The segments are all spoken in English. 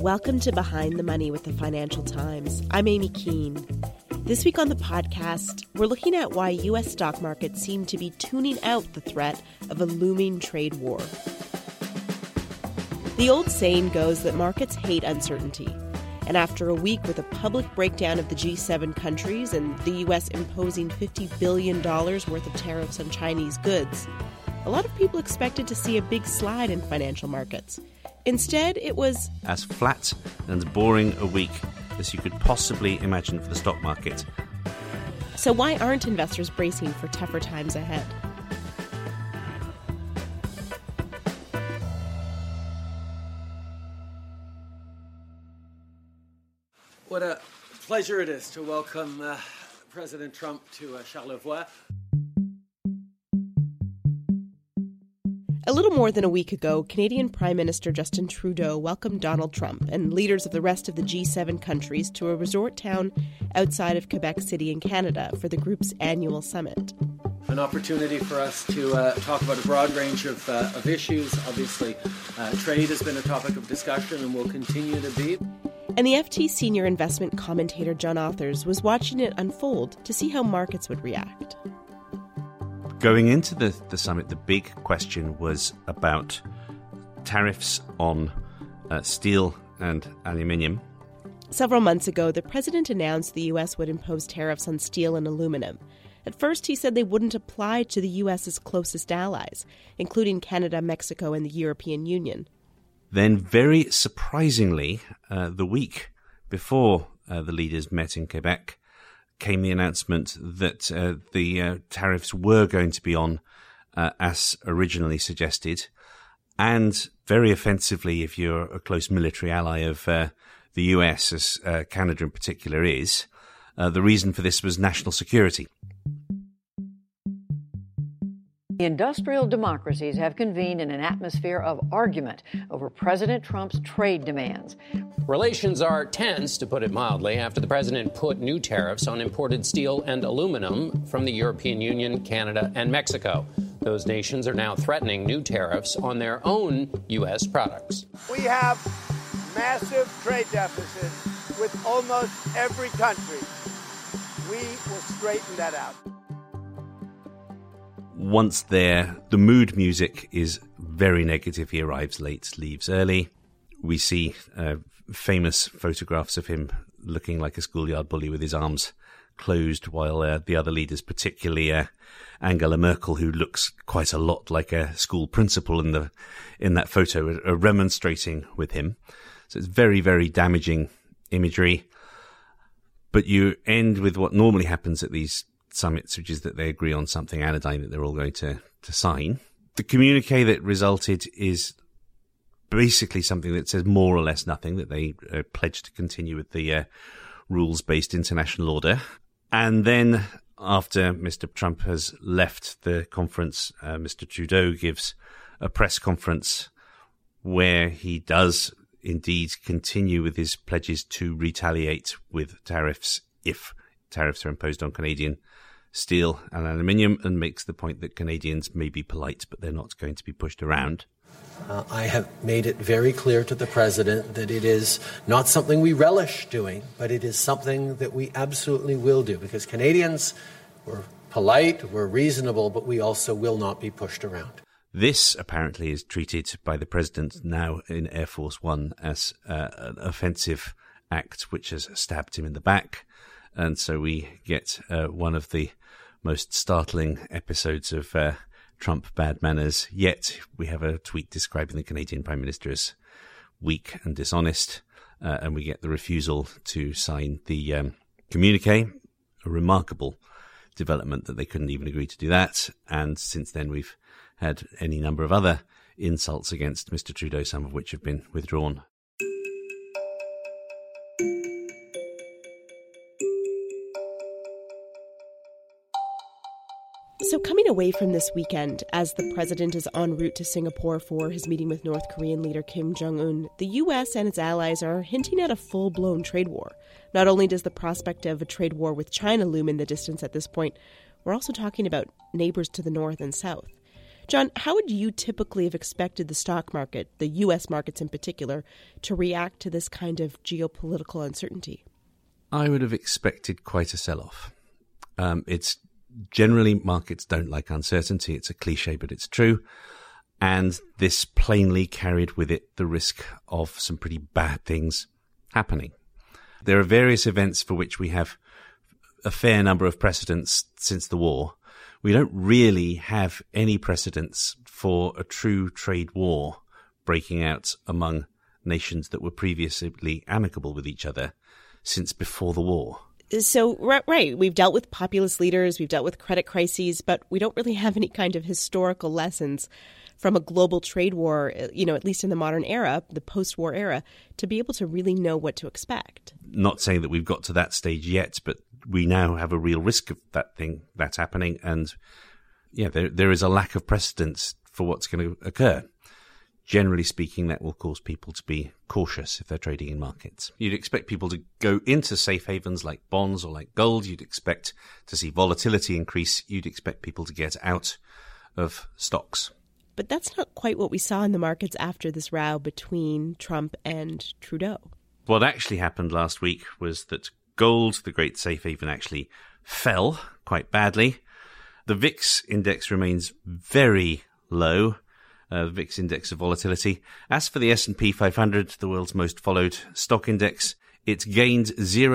Welcome to Behind the Money with the Financial Times. I'm Amy Keene. This week on the podcast, we're looking at why U.S. stock markets seem to be tuning out the threat of a looming trade war. The old saying goes that markets hate uncertainty. And after a week with a public breakdown of the G7 countries and the U.S. imposing $50 billion worth of tariffs on Chinese goods, a lot of people expected to see a big slide in financial markets. Instead, it was as flat and boring a week as you could possibly imagine for the stock market. So why aren't investors bracing for tougher times ahead? What a pleasure it is to welcome President Trump to Charlevoix. A little more than a week ago, Canadian Prime Minister Justin Trudeau welcomed Donald Trump and leaders of the rest of the G7 countries to a resort town outside of Quebec City in Canada for the group's annual summit. An opportunity for us to talk about a broad range of issues. Obviously, trade has been a topic of discussion and will continue to be. And the FT senior investment commentator John Authers was watching it unfold to see how markets would react. Going into the summit, the big question was about tariffs on steel and aluminium. Several months ago, the president announced the U.S. would impose tariffs on steel and aluminum. At first, he said they wouldn't apply to the U.S.'s closest allies, including Canada, Mexico, and the European Union. Then, very surprisingly, the week before the leaders met in Quebec, came the announcement that the tariffs were going to be on as originally suggested, and very offensively, if you're a close military ally of the US, as Canada in particular is, the reason for this was national security. Industrial democracies have convened in an atmosphere of argument over President Trump's trade demands. Relations are tense, to put it mildly, after the president put new tariffs on imported steel and aluminum from the European Union, Canada, and Mexico. Those nations are now threatening new tariffs on their own U.S. products. We have massive trade deficits with almost every country. We will straighten that out. Once there, the mood music is very negative. He arrives late, leaves early. We see famous photographs of him looking like a schoolyard bully with his arms closed, while the other leaders, particularly Angela Merkel, who looks quite a lot like a school principal in that photo, are remonstrating with him. So it's very, very damaging imagery. But you end with what normally happens at these summits, which is that they agree on something anodyne that they're all going to sign. The communique that resulted is basically something that says more or less nothing, that they pledge to continue with the rules-based international order. And then after Mr. Trump has left the conference, Mr. Trudeau gives a press conference where he does indeed continue with his pledges to retaliate with tariffs if tariffs are imposed on Canadian steel and aluminium, and makes the point that Canadians may be polite, but they're not going to be pushed around. I have made it very clear to the president that it is not something we relish doing, but it is something that we absolutely will do, because Canadians, we're polite, we're reasonable, but we also will not be pushed around. This apparently is treated by the president now in Air Force One as an offensive act which has stabbed him in the back. And so we get one of the most startling episodes of Trump bad manners yet. We have a tweet describing the Canadian Prime Minister as weak and dishonest, and we get the refusal to sign the communique, a remarkable development that they couldn't even agree to do that. And since then, we've had any number of other insults against Mr. Trudeau, some of which have been withdrawn. So coming away from this weekend, as the president is en route to Singapore for his meeting with North Korean leader Kim Jong-un, the U.S. and its allies are hinting at a full-blown trade war. Not only does the prospect of a trade war with China loom in the distance at this point, we're also talking about neighbors to the north and south. John, how would you typically have expected the stock market, the U.S. markets in particular, to react to this kind of geopolitical uncertainty? I would have expected quite a sell-off. It's generally, markets don't like uncertainty. It's a cliche, but it's true. And this plainly carried with it the risk of some pretty bad things happening. There are various events for which we have a fair number of precedents since the war. We don't really have any precedents for a true trade war breaking out among nations that were previously amicable with each other since before the war. So, right, we've dealt with populist leaders, we've dealt with credit crises, but we don't really have any kind of historical lessons from a global trade war, at least in the modern era, the post-war era, to be able to really know what to expect. Not saying that we've got to that stage yet, but we now have a real risk of that's happening. And there is a lack of precedence for what's going to occur. Generally speaking, that will cause people to be cautious if they're trading in markets. You'd expect people to go into safe havens like bonds or like gold. You'd expect to see volatility increase. You'd expect people to get out of stocks. But that's not quite what we saw in the markets after this row between Trump and Trudeau. What actually happened last week was that gold, the great safe haven, actually fell quite badly. The VIX index remains very low. The VIX index of volatility. As for the S&P 500, the world's most followed stock index, it's gained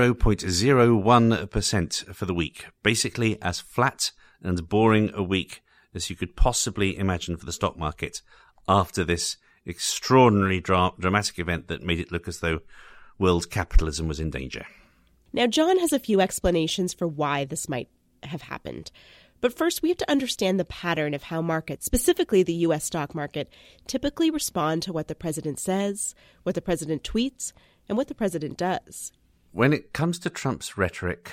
0.01% for the week. Basically as flat and boring a week as you could possibly imagine for the stock market after this extraordinary dramatic event that made it look as though world capitalism was in danger. Now, John has a few explanations for why this might have happened. But first, we have to understand the pattern of how markets, specifically the U.S. stock market, typically respond to what the president says, what the president tweets, and what the president does. When it comes to Trump's rhetoric,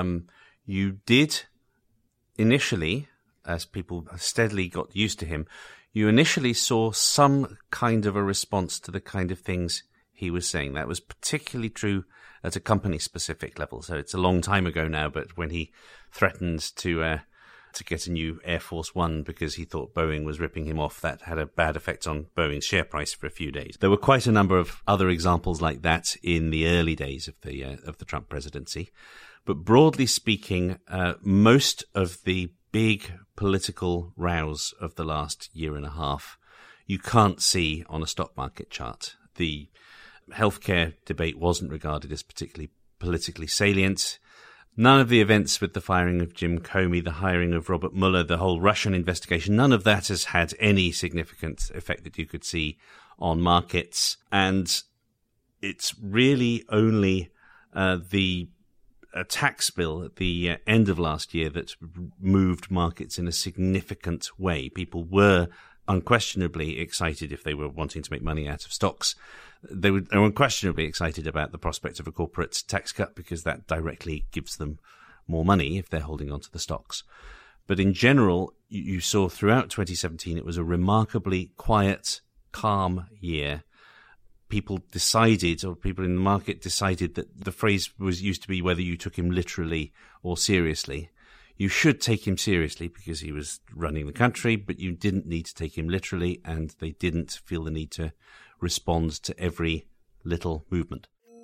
you did initially, as people steadily got used to him, you initially saw some kind of a response to the kind of things he was saying. That was particularly true at a company-specific level. So it's a long time ago now, but when he threatened to get a new Air Force One because he thought Boeing was ripping him off, that had a bad effect on Boeing's share price for a few days. There were quite a number of other examples like that in the early days of the Trump presidency. But broadly speaking, most of the big political rows of the last year and a half, you can't see on a stock market chart. The healthcare debate wasn't regarded as particularly politically salient. None of the events with the firing of Jim Comey, the hiring of Robert Mueller, the whole Russian investigation, none of that has had any significant effect that you could see on markets. And it's really only the tax bill at the end of last year that moved markets in a significant way. People were unquestionably excited if they were wanting to make money out of stocks. They were unquestionably excited about the prospect of a corporate tax cut because that directly gives them more money if they're holding on to the stocks. But in general, you saw throughout 2017, it was a remarkably quiet, calm year. People decided, or people in the market decided, that the phrase was used to be whether you took him literally or seriously. You should take him seriously because he was running the country, but you didn't need to take him literally, and they didn't feel the need to respond to every little movement.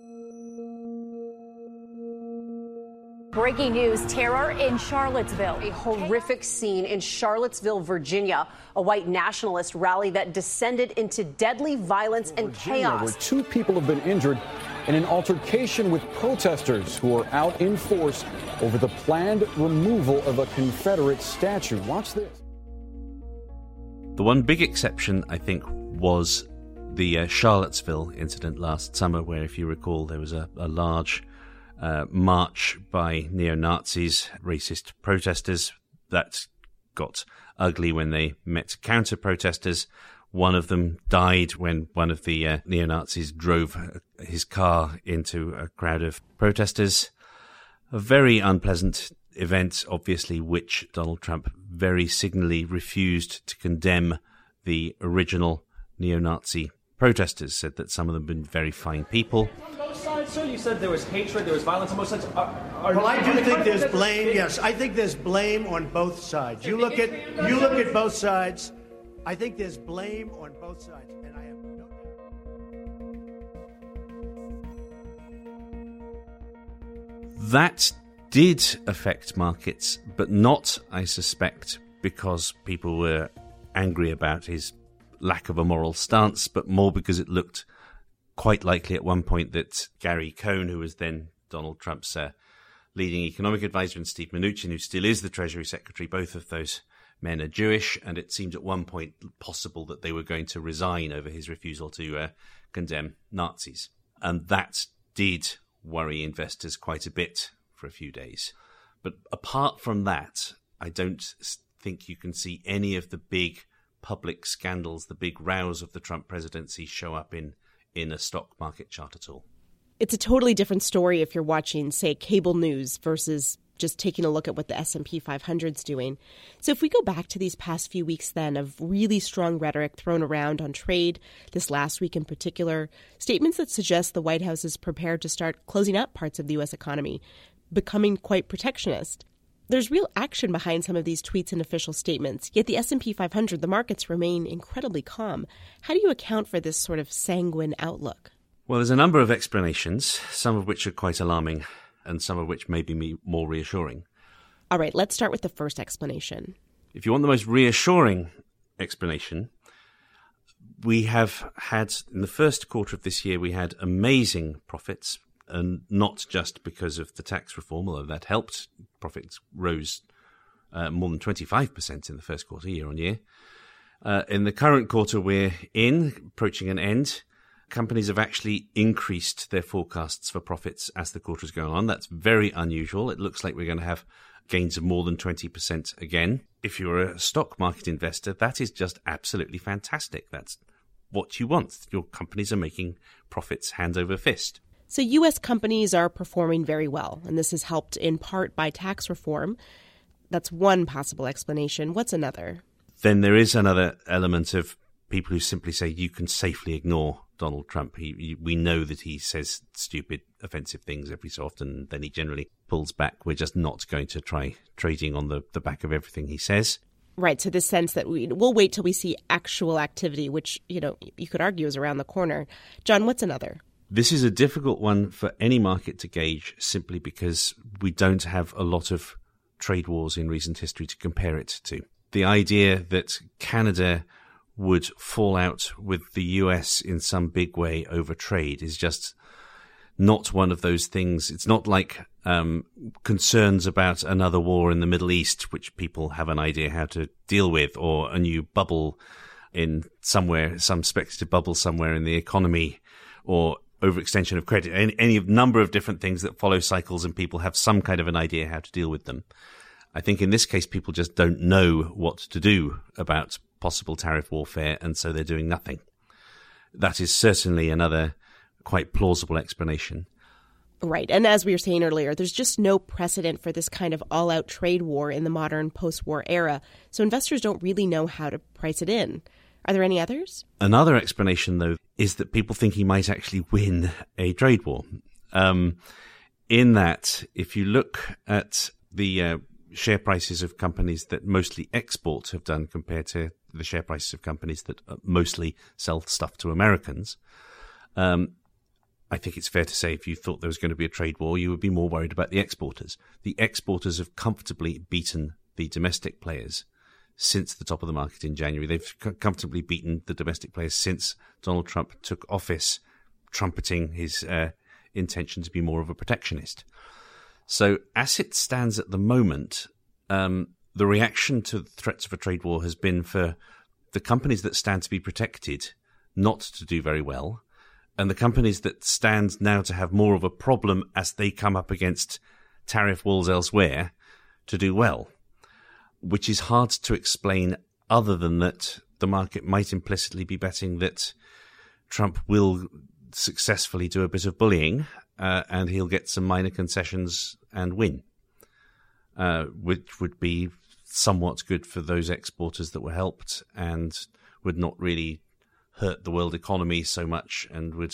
Breaking news, terror in Charlottesville. A horrific scene in Charlottesville, Virginia. A white nationalist rally that descended into deadly violence and chaos. Where 2 people have been injured in an altercation with protesters who are out in force over the planned removal of a Confederate statue. Watch this. The one big exception, I think, was the Charlottesville incident last summer, where, if you recall, there was a large march by neo-Nazis, racist protesters, that got ugly when they met counter-protesters. One of them died when one of the neo-Nazis drove his car into a crowd of protesters. A very unpleasant event, obviously, which Donald Trump very signally refused to condemn. The original neo-Nazi protesters said that some of them had been very fine people. sides, sir? You said there was hatred, there was violence on both sides. Well, I do think there's blame. Yes, I think there's blame on both sides. You look at both sides. I think there's blame on both sides, and I have no doubt. That did affect markets, but not, I suspect, because people were angry about his lack of a moral stance, but more because it looked quite likely at one point that Gary Cohn, who was then Donald Trump's leading economic advisor, and Steve Mnuchin, who still is the Treasury Secretary, both of those men are Jewish, and it seemed at one point possible that they were going to resign over his refusal to condemn Nazis. And that did worry investors quite a bit for a few days. But apart from that, I don't think you can see any of the big public scandals, the big rows of the Trump presidency show up in a stock market chart at all. It's a totally different story if you're watching, say, cable news versus just taking a look at what the S&P 500's doing. So if we go back to these past few weeks then of really strong rhetoric thrown around on trade, this last week in particular, statements that suggest the White House is prepared to start closing up parts of the U.S. economy, becoming quite protectionist. There's real action behind some of these tweets and official statements, yet the S&P 500, the markets remain incredibly calm. How do you account for this sort of sanguine outlook? Well, there's a number of explanations, some of which are quite alarming and some of which may be more reassuring. All right, let's start with the first explanation. If you want the most reassuring explanation, we have had, in the first quarter of this year, we had amazing profits, and not just because of the tax reform, although that helped. Profits rose more than 25% in the first quarter, year on year. In the current quarter we're in, approaching an end, companies have actually increased their forecasts for profits as the quarter is going on. That's very unusual. It looks like we're going to have gains of more than 20% again. If you're a stock market investor, that is just absolutely fantastic. That's what you want. Your companies are making profits hand over fist. So U.S. companies are performing very well, and this is helped in part by tax reform. That's one possible explanation. What's another? Then there is another element of people who simply say you can safely ignore Donald Trump. We know that he says stupid, offensive things every so often, and then he generally pulls back. We're just not going to try trading on the back of everything he says. Right, so this sense that we'll wait till we see actual activity, which, you could argue is around the corner. John, what's another? This is a difficult one for any market to gauge simply because we don't have a lot of trade wars in recent history to compare it to. The idea that Canada would fall out with the US in some big way over trade is just not one of those things. It's not like concerns about another war in the Middle East, which people have an idea how to deal with, or a new bubble in somewhere, some speculative bubble somewhere in the economy, or overextension of credit, any number of different things that follow cycles, and people have some kind of an idea how to deal with them. I think in this case, people just don't know what to do about possible tariff warfare, and so they're doing nothing. That is certainly another quite plausible explanation. Right. And as we were saying earlier, there's just no precedent for this kind of all-out trade war in the modern post-war era, so investors don't really know how to price it in. Are there any others? Another explanation, though, is that people think he might actually win a trade war. In that, if you look at the share prices of companies that mostly export have done compared to the share prices of companies that mostly sell stuff to Americans, I think it's fair to say if you thought there was going to be a trade war, you would be more worried about the exporters. The exporters have comfortably beaten the domestic players since the top of the market in January. They've comfortably beaten the domestic players since Donald Trump took office, trumpeting his intention to be more of a protectionist. So as it stands at the moment, the reaction to the threats of a trade war has been for the companies that stand to be protected not to do very well, and the companies that stand now to have more of a problem as they come up against tariff walls elsewhere to do well, which is hard to explain other than that the market might implicitly be betting that Trump will successfully do a bit of bullying and he'll get some minor concessions and win, which would be somewhat good for those exporters that were helped and would not really hurt the world economy so much and would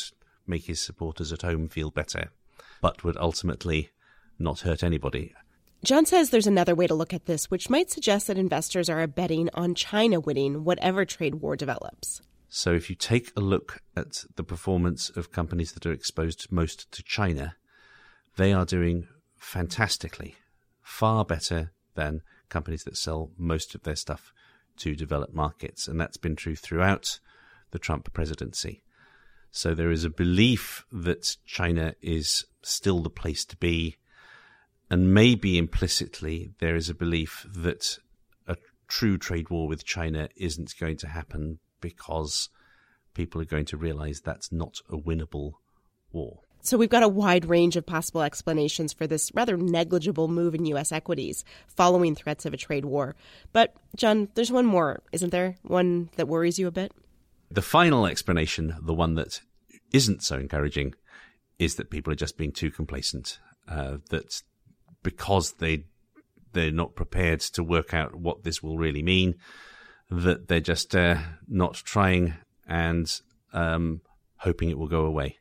make his supporters at home feel better, but would ultimately not hurt anybody. John says there's another way to look at this, which might suggest that investors are betting on China winning whatever trade war develops. So if you take a look at the performance of companies that are exposed most to China, they are doing fantastically, far better than companies that sell most of their stuff to developed markets. And that's been true throughout the Trump presidency. So there is a belief that China is still the place to be. And maybe implicitly there is a belief that a true trade war with China isn't going to happen because people are going to realize that's not a winnable war. So we've got a wide range of possible explanations for this rather negligible move in U.S. equities following threats of a trade war. But, John, there's one more, isn't there? One that worries you a bit? The final explanation, the one that isn't so encouraging, is that people are just being too complacent. That because they're not prepared to work out what this will really mean, that they're just not trying and hoping it will go away.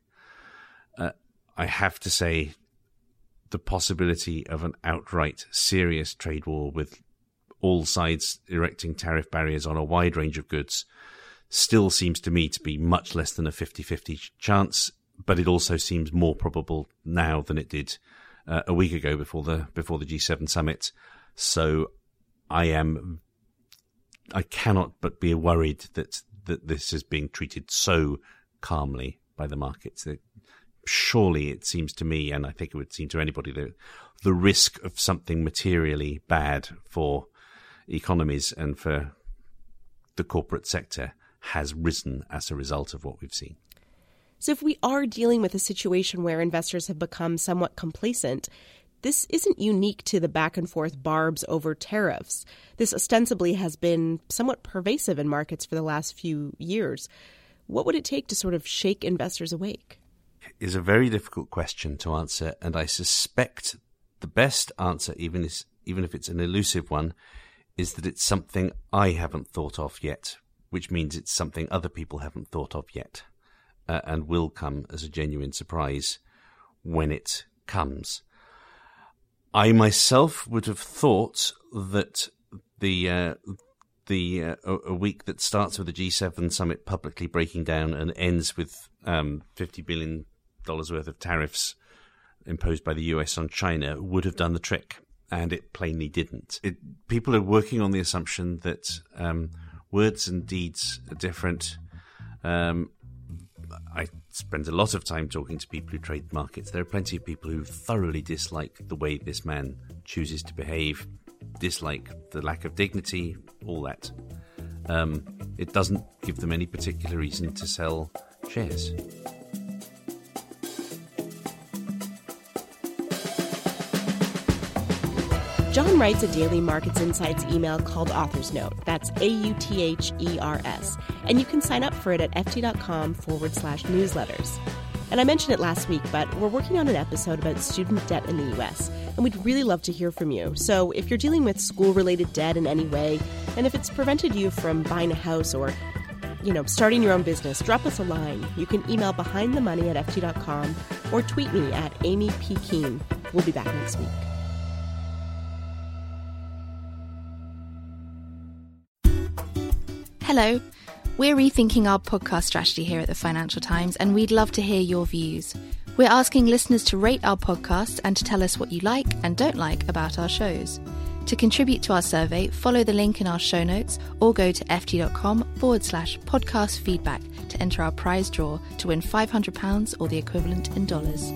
I have to say, the possibility of an outright serious trade war with all sides erecting tariff barriers on a wide range of goods still seems to me to be much less than a 50-50 chance, but it also seems more probable now than it did a week ago before the G7 summit. So I cannot but be worried that this is being treated so calmly by the markets. Surely it seems to me, and I think it would seem to anybody, that the risk of something materially bad for economies and for the corporate sector has risen as a result of what we've seen. So if we are dealing with a situation where investors have become somewhat complacent, this isn't unique to the back and forth barbs over tariffs. This ostensibly has been somewhat pervasive in markets for the last few years. What would it take to sort of shake investors awake? Is a very difficult question to answer, and I suspect the best answer, even if it's an elusive one, is that it's something I haven't thought of yet, which means it's something other people haven't thought of yet, and will come as a genuine surprise when it comes. I myself would have thought that a week that starts with the G7 summit publicly breaking down and ends with $50 billion worth of tariffs imposed by the US on China would have done the trick, and it plainly didn't. People are working on the assumption that words and deeds are different. I spend a lot of time talking to people who trade markets. There are plenty of people who thoroughly dislike the way this man chooses to behave, dislike the lack of dignity, all that. It doesn't give them any particular reason to sell shares. John writes a daily Markets Insights email called Author's Note. That's AUTHERS. And you can sign up for it at ft.com/newsletters. And I mentioned it last week, but we're working on an episode about student debt in the U.S., and we'd really love to hear from you. So if you're dealing with school-related debt in any way, and if it's prevented you from buying a house or, starting your own business, drop us a line. You can email behindthemoney@ft.com or tweet me at Amy P. Keene. We'll be back next week. Hello. We're rethinking our podcast strategy here at the Financial Times, and we'd love to hear your views. We're asking listeners to rate our podcasts and to tell us what you like and don't like about our shows. To contribute to our survey, follow the link in our show notes or go to ft.com/podcast feedback to enter our prize draw to win £500 or the equivalent in dollars.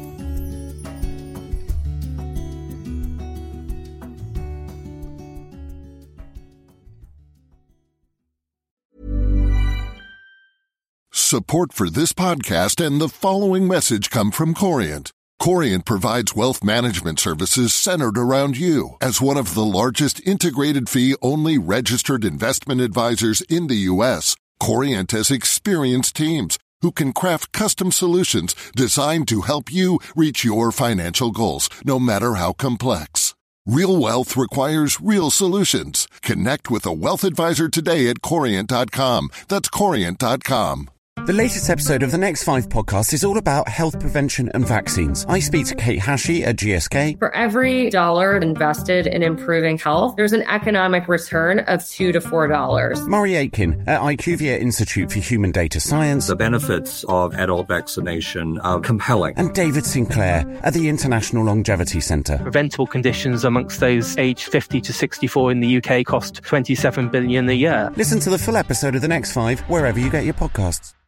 Support for this podcast and the following message come from Corient. Corient provides wealth management services centered around you. As one of the largest integrated fee-only registered investment advisors in the U.S., Corient has experienced teams who can craft custom solutions designed to help you reach your financial goals, no matter how complex. Real wealth requires real solutions. Connect with a wealth advisor today at Corient.com. That's Corient.com. The latest episode of the Next 5 podcast is all about health prevention and vaccines. I speak to Kate Hashey at GSK. For every dollar invested in improving health, there's an economic return of $2 to $4. Murray Aitken at IQVIA Institute for Human Data Science. The benefits of adult vaccination are compelling. And David Sinclair at the International Longevity Centre. Preventable conditions amongst those aged 50 to 64 in the UK cost $27 billion a year. Listen to the full episode of the Next 5 wherever you get your podcasts.